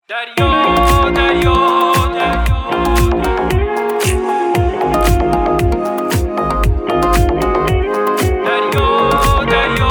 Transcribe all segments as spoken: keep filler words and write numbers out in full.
دریا دریا دریا دریا دریا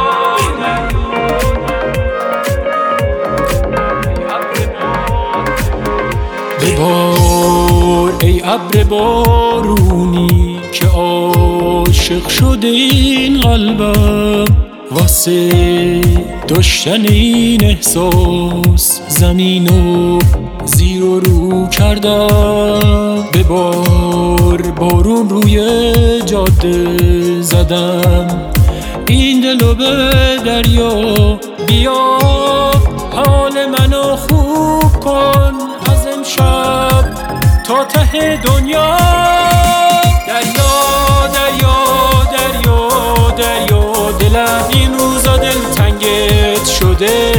ببار ای ابر بارونی که عاشق شده این قلبم، واسه داشتن این احساس زمینو زیر و رو کردم. ببار بارون روی جاده زدم، این دلو به دریا بیا، حال منو خوب کن از امشب تا ته دنیا. دریا دریا دریا دریا دلم این روزا دلتنگت شده،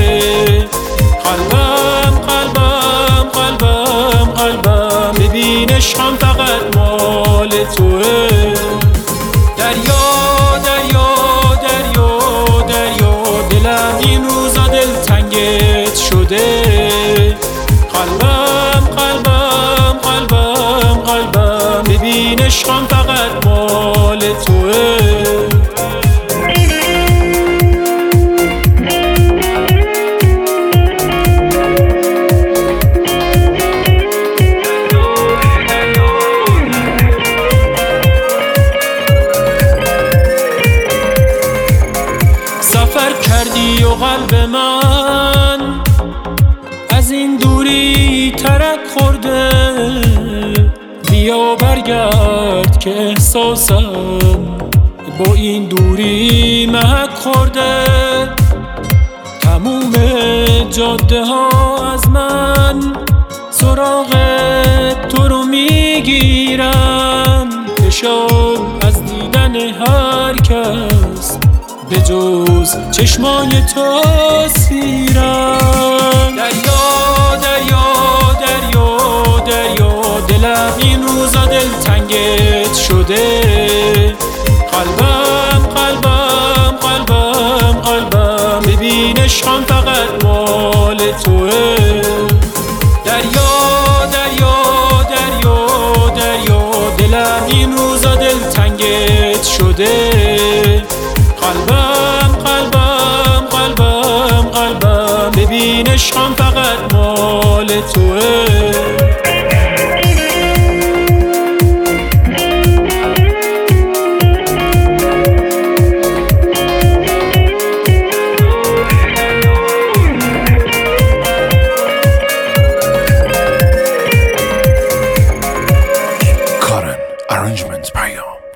قلبم قلبم قلبم قلبم ببین عشقم فقط مال توه. دریا دریا دریا دریا دلم این روزا دلتنگت شده، قلبم قلبم قلبم قلبم ببین عشقم فقط مال توه. سفر کردی و قلب من از این دوری ترک خورده، بیا برگرد که احساسم با این دوری مهک خورده. تموم جاده ها از من سراغ تو رو میگیرن، چشام از دیدن هر کس به جز چشمای تو سیرم. دریا دریا دریا دریا دلم این روزا دلتنگت شده، قلبم قلبم قلبم قلبم ببین عشقم فقط مال توه. دریا دریا دریا دریا دلم این روزا دلتنگت شده، قلبم قلبم قلبم قلبم ببین عشقم فقط مال توه. Karan Arrangements Prior.